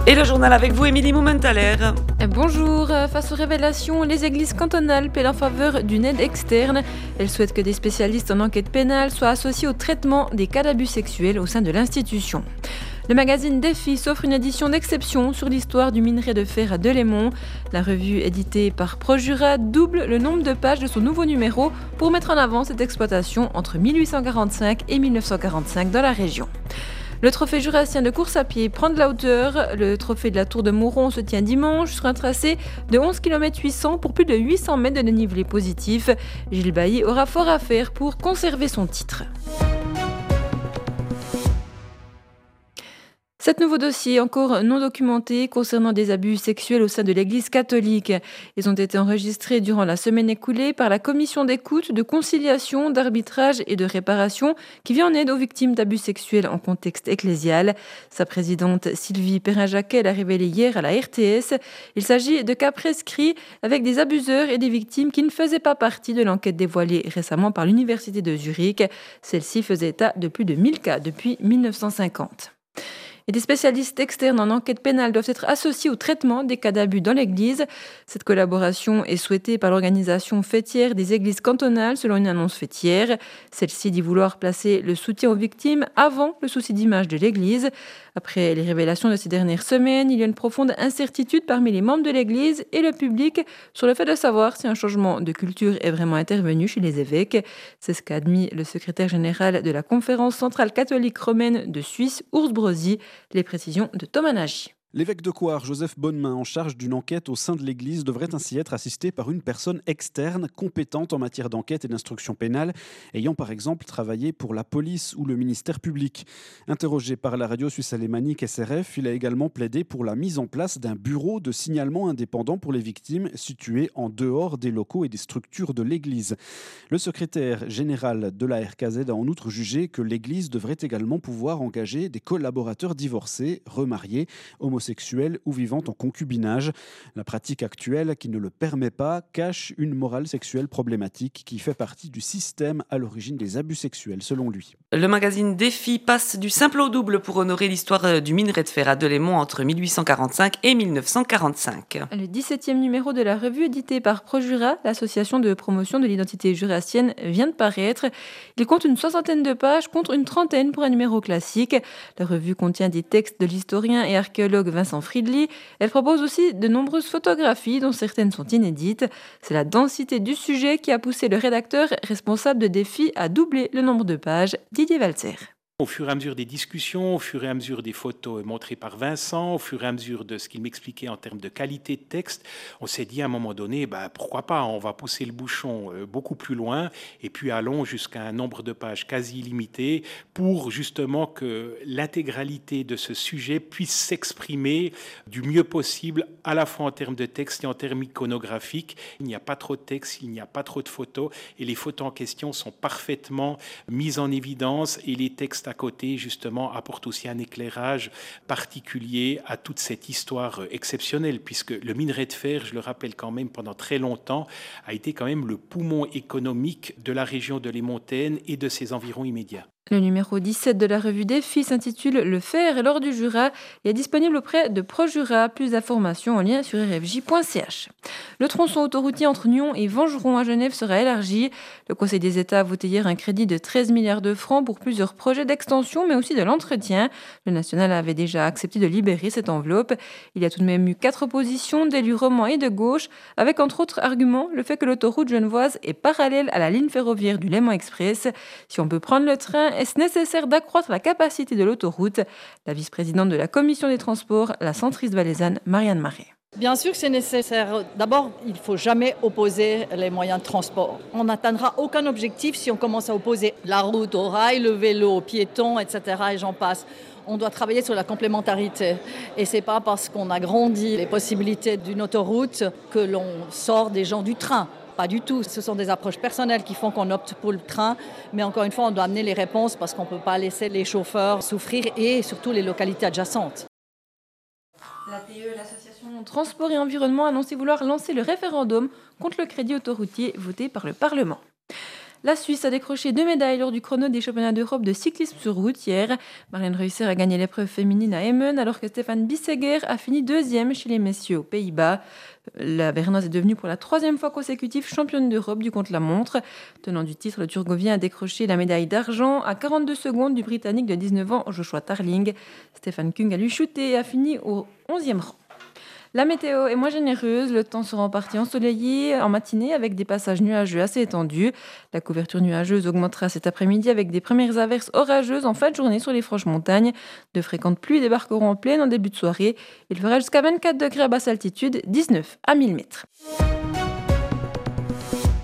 Et le journal avec vous, Émilie Moumentaler. Bonjour. Face aux révélations, les églises cantonales plaident en faveur d'une aide externe. Elles souhaitent que des spécialistes en enquête pénale soient associés au traitement des cas d'abus sexuels au sein de l'institution. Le magazine Défi s'offre une édition d'exception sur l'histoire du minerai de fer à Delémont. La revue éditée par Projura double le nombre de pages de son nouveau numéro pour mettre en avant cette exploitation entre 1845 et 1945 dans la région. Le trophée jurassien de course à pied prend de la hauteur. Le trophée de la Tour de Mauron se tient dimanche sur un tracé de 11 km 800 pour plus de 800 mètres de dénivelé positif. Gilles Bailly aura fort à faire pour conserver son titre. 7 nouveaux dossiers encore non documentés concernant des abus sexuels au sein de l'Église catholique. Ils ont été enregistrés durant la semaine écoulée par la commission d'écoute, de conciliation, d'arbitrage et de réparation qui vient en aide aux victimes d'abus sexuels en contexte ecclésial. Sa présidente Sylvie Perrin-Jacquet l'a révélé hier à la RTS. Il s'agit de cas prescrits avec des abuseurs et des victimes qui ne faisaient pas partie de l'enquête dévoilée récemment par l'Université de Zurich. Celle-ci faisait état de plus de 1000 cas depuis 1950. Et des spécialistes externes en enquête pénale doivent être associés au traitement des cas d'abus dans l'Église. Cette collaboration est souhaitée par l'organisation fêtière des églises cantonales selon une annonce fêtière. Celle-ci dit vouloir placer le soutien aux victimes avant le souci d'image de l'Église. Après les révélations de ces dernières semaines, il y a une profonde incertitude parmi les membres de l'Église et le public sur le fait de savoir si un changement de culture est vraiment intervenu chez les évêques. C'est ce qu'a admis le secrétaire général de la Conférence centrale catholique romaine de Suisse, Urs Brosi. Les précisions de Thomas Nagy. L'évêque de Coire, Joseph Bonnemain, en charge d'une enquête au sein de l'Église, devrait ainsi être assisté par une personne externe, compétente en matière d'enquête et d'instruction pénale, ayant par exemple travaillé pour la police ou le ministère public. Interrogé par la radio suisse alémanique SRF, il a également plaidé pour la mise en place d'un bureau de signalement indépendant pour les victimes situé en dehors des locaux et des structures de l'Église. Le secrétaire général de la RKZ a en outre jugé que l'Église devrait également pouvoir engager des collaborateurs divorcés, remariés, homosexuels ou vivant en concubinage. La pratique actuelle, qui ne le permet pas, cache une morale sexuelle problématique qui fait partie du système à l'origine des abus sexuels, selon lui. Le magazine Défi passe du simple au double pour honorer l'histoire du minerai de fer à Delémont entre 1845 et 1945. Le 17e numéro de la revue éditée par Projura, l'association de promotion de l'identité jurassienne, vient de paraître. Il compte une 60aine de pages contre une 30aine pour un numéro classique. La revue contient des textes de l'historien et archéologue Vincent Friedli. Elle propose aussi de nombreuses photographies dont certaines sont inédites. C'est la densité du sujet qui a poussé le rédacteur responsable de Défi à doubler le nombre de pages, Didier Walzer. Au fur et à mesure des discussions, au fur et à mesure des photos montrées par Vincent, au fur et à mesure de ce qu'il m'expliquait en termes de qualité de texte, on s'est dit à un moment donné, pourquoi pas, on va pousser le bouchon beaucoup plus loin et puis allons jusqu'à un nombre de pages quasi illimité pour justement que l'intégralité de ce sujet puisse s'exprimer du mieux possible, à la fois en termes de texte et en termes iconographiques. Il n'y a pas trop de texte, il n'y a pas trop de photos et les photos en question sont parfaitement mises en évidence et les textes à côté, justement, apporte aussi un éclairage particulier à toute cette histoire exceptionnelle, puisque le minerai de fer, je le rappelle quand même, pendant très longtemps, a été quand même le poumon économique de la région de Les Montaigne et de ses environs immédiats. Le numéro 17 de la revue Défi s'intitule « Le fer et l'or du Jura » et est disponible auprès de Projura. Plus d'informations en lien sur rfj.ch. Le tronçon autoroutier entre Nyon et Vengeron à Genève sera élargi. Le Conseil des États a voté hier un crédit de 13 milliards de francs pour plusieurs projets d'extension, mais aussi de l'entretien. Le national avait déjà accepté de libérer cette enveloppe. Il y a tout de même eu 4 oppositions d'élus romans et de gauche, avec entre autres arguments le fait que l'autoroute genevoise est parallèle à la ligne ferroviaire du Léman Express. Si on peut prendre le train, est-ce nécessaire d'accroître la capacité de l'autoroute ? La vice-présidente de la commission des transports, la centriste valaisanne Marianne Marais. Bien sûr que c'est nécessaire. D'abord, il ne faut jamais opposer les moyens de transport. On n'atteindra aucun objectif si on commence à opposer la route au rail, le vélo au piéton, etc. et j'en passe. On doit travailler sur la complémentarité. Et ce n'est pas parce qu'on a grandi les possibilités d'une autoroute que l'on sort des gens du train. Pas du tout. Ce sont des approches personnelles qui font qu'on opte pour le train. Mais encore une fois, on doit amener les réponses parce qu'on ne peut pas laisser les chauffeurs souffrir et surtout les localités adjacentes. L'ATE, l'association Transport et Environnement, a annoncé vouloir lancer le référendum contre le crédit autoroutier voté par le Parlement. La Suisse a décroché 2 médailles lors du chrono des championnats d'Europe de cyclisme sur route hier. Marlène Reusser a gagné l'épreuve féminine à Emmen alors que Stéphane Bissegger a fini 2e chez les messieurs aux Pays-Bas. La Bernoise est devenue pour la 3e fois consécutive championne d'Europe du contre-la-montre. Tenant du titre, le Turgovien a décroché la médaille d'argent à 42 secondes du Britannique de 19 ans Joshua Tarling. Stéphane Kung a lui chuté et a fini au 11e rang. La météo est moins généreuse, le temps sera en partie ensoleillé en matinée avec des passages nuageux assez étendus. La couverture nuageuse augmentera cet après-midi avec des premières averses orageuses en fin de journée sur les franches montagnes. De fréquentes pluies débarqueront en pleine en début de soirée. Il fera jusqu'à 24 degrés à basse altitude, 19 à 1000 mètres.